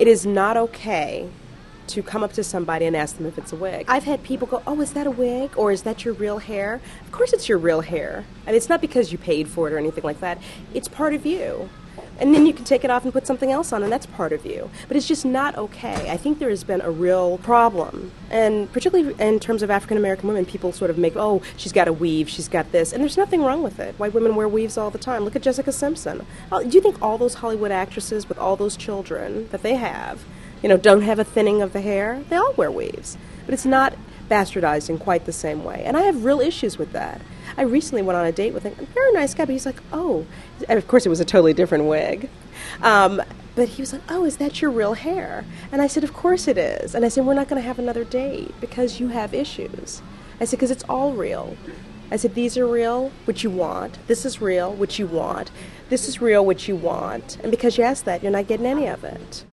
It is not okay to come up to somebody and ask them if it's a wig. I've had people go, oh, is that a wig? Or is that your real hair? Of course it's your real hair. And it's not because you paid for it or anything like that. It's part of you. And then you can take it off and put something else on, and that's part of you. But it's just not okay. I think there has been a real problem. And particularly in terms of African American women, people sort of make, oh, she's got a weave, she's got this. And there's nothing wrong with it. White women wear weaves all the time. Look at Jessica Simpson. Oh, do you think all those Hollywood actresses with all those children that they have, don't have a thinning of the hair? They all wear weaves. But it's not bastardized in quite the same way. And I have real issues with that. I recently went on a date with a very nice guy, but he's like, oh, and of course it was a totally different wig. But he was like, oh, is that your real hair? And I said, of course it is. And I said, we're not going to have another date because you have issues. I said, because it's all real. I said, these are real, which you want. This is real, which you want. This is real, which you want. And because you asked that, you're not getting any of it.